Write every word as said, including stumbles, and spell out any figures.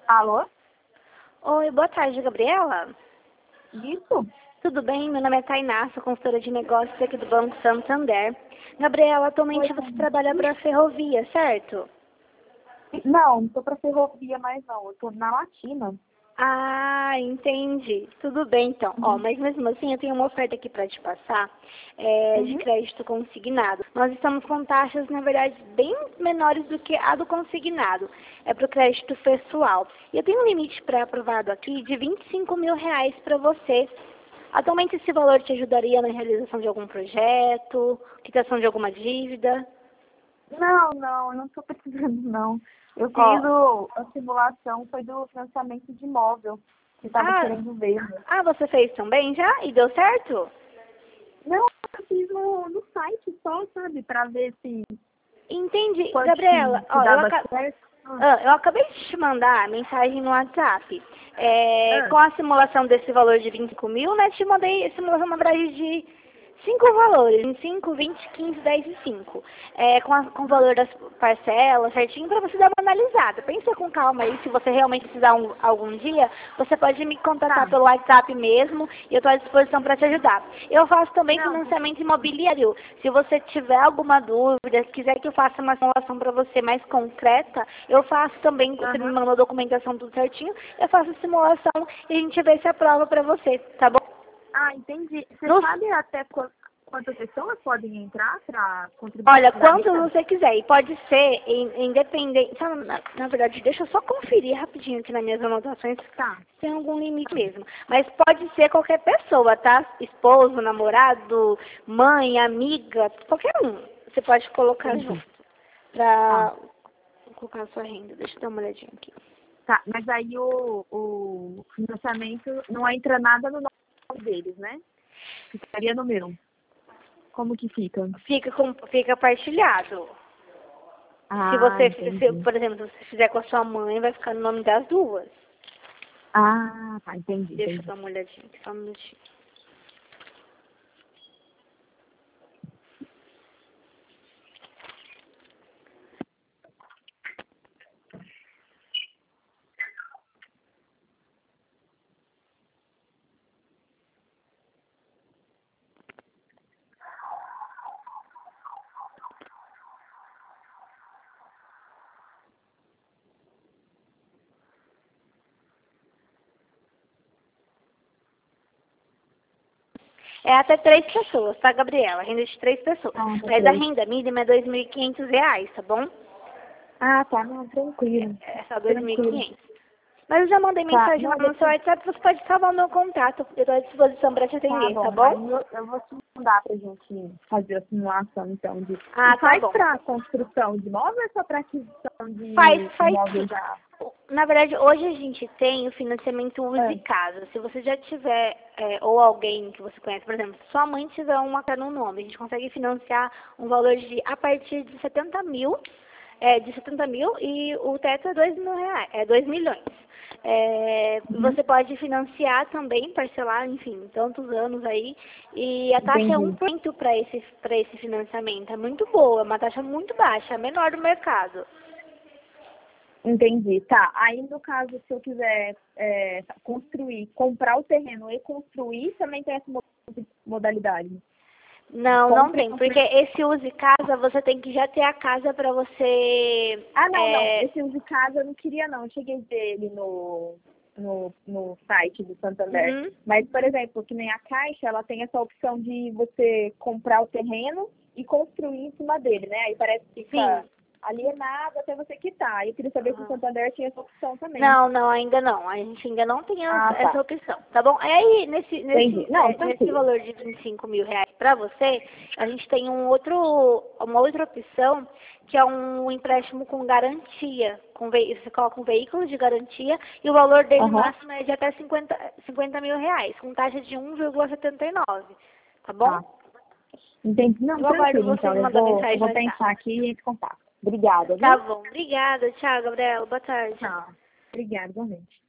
Alô? Oi, boa tarde, Gabriela. Isso? Tudo bem? Meu nome é Tainá, sou consultora de negócios aqui do Banco Santander. Gabriela, Oi, atualmente você Tânia. trabalha para a ferrovia, certo? Não, não tô pra ferrovia mais não. Eu tô na Latina. Ah, entendi. Tudo bem, então. Ó, Uhum. mas mesmo assim, eu tenho uma oferta aqui para te passar é, de Uhum. crédito consignado. Nós estamos com taxas, na verdade, bem menores do que a do consignado. É para o crédito pessoal. E eu tenho um limite pré-aprovado aqui de vinte e cinco mil reais para você. Atualmente, esse valor te ajudaria na realização de algum projeto, quitação de alguma dívida? Não, não, eu não tô precisando não. Eu Ó, fiz o, a simulação, foi do financiamento de imóvel, que tava ah, querendo ver. ah, você fez também já? E deu certo? Não, eu fiz no, no site só, sabe, pra ver se Entendi. quanto Gabriela, que, que ó, eu, dava aca- certo. Ah, ah, eu acabei de te mandar mensagem no WhatsApp. É, ah, com a simulação desse valor de vinte e cinco mil, né? Te mandei a simulação, na verdade, de cinco valores. vinte e cinco, vinte, quinze, dez e cinco. É, com, a- com o valor das parcelas certinho para você dar uma analisada. Pensa com calma aí. Se você realmente precisar um- algum dia, você pode me contatar tá. pelo WhatsApp mesmo e eu estou à disposição para te ajudar. Eu faço também Não, tá financiamento imobiliário. Se você tiver alguma dúvida, se quiser que eu faça uma simulação para você mais concreta, eu faço também, você me aham. manda a documentação tudo certinho, eu faço a simulação e a gente vê se aprova para você, tá bom? Ah, entendi. Você No sabe até qu- quantas pessoas podem entrar para Olha, contribuição da quanto renda? você quiser. E pode ser in- independente. Sabe, na, na verdade, deixa eu só conferir rapidinho aqui nas minhas anotações Tá. se tem algum limite mesmo. Mas pode ser qualquer pessoa, tá? Esposo, namorado, mãe, amiga, qualquer um. Você pode colocar Entendi. junto. Tá. Pra colocar a sua renda. Deixa eu dar uma olhadinha aqui. Tá. Mas aí o, o financiamento não entra nada no nome deles, né? Ficaria no meu. Como que fica? Fica, com, fica partilhado. Se Ah, você, se, entendi. por exemplo, se você fizer com a sua mãe, vai ficar no nome das duas. Ah, tá. Entendi, Deixa eu entendi. dar uma olhadinha aqui, só um minutinho. É até três pessoas, tá, Gabriela? Renda de três pessoas. Ah, tá Mas a três. renda mínima é dois mil e quinhentos reais, tá bom? Ah, tá. Não, tranquilo. É só dois mil e Tranquilo. quinhentos. Mas eu já mandei Tá. mensagem lá Não, no seu depois. WhatsApp, você pode salvar o meu contato. Eu estou à disposição para te Tá atender, tá bom. bom? Aí eu, eu vou te mandar pra gente fazer a simulação, então, de. E Ah, tá faz bom. pra construção de imóvel ou é só pra aquisição Faz, de faz imóvel tudo. já? Na verdade, hoje a gente tem o financiamento Use É. Casa. Se você já tiver, é, ou alguém que você conhece, por exemplo, se sua mãe tiver uma casa no nome, a gente consegue financiar um valor de, a partir de setenta mil, é, de setenta mil e o teto é dois mil reais, é dois milhões. É, Uhum. você pode financiar também, parcelar, enfim, tantos anos aí, e a taxa é um Entendi. por cento para esse, para esse financiamento. É muito boa, é uma taxa muito baixa, a menor do mercado. Entendi. Tá. Aí, no caso, se eu quiser é, construir, comprar o terreno e construir, também tem essa mo- modalidade. De Não, não compra e tem, porque construir. esse use casa, você tem que já ter a casa para você. Ah, não, não. É... Esse uso de casa eu não queria, não. Eu cheguei a ver ele no, no, no site do Santander. Uhum, Mas, por exemplo, que nem a Caixa, ela tem essa opção de você comprar o terreno e construir em cima dele, né? Aí parece que sim. fica alienado até você quitar. Eu queria saber se o Aham. Santander tinha essa opção também. Não, não, ainda não. A gente ainda não tem essa Ah, essa tá. opção, tá bom? Aí, nesse, Entendi. nesse, Não, é, nesse tranquilo. valor de vinte e cinco mil reais para você, a gente tem um outro, uma outra opção, que é um empréstimo com garantia. Com ve você coloca um veículo de garantia e o valor dele Aham. máximo é de até cinquenta cinquenta mil reais, com taxa de um vírgula setenta e nove, tá bom? Tá. Entendi. Não, Eu aguardo tranquilo. você Então, me eu mandar vou, eu mensagem vou no WhatsApp. pensar aqui e te contato. Obrigada, Tá viu? bom. Obrigada. Tchau, Gabriela. Boa tarde. Tchau. Obrigada, igualmente.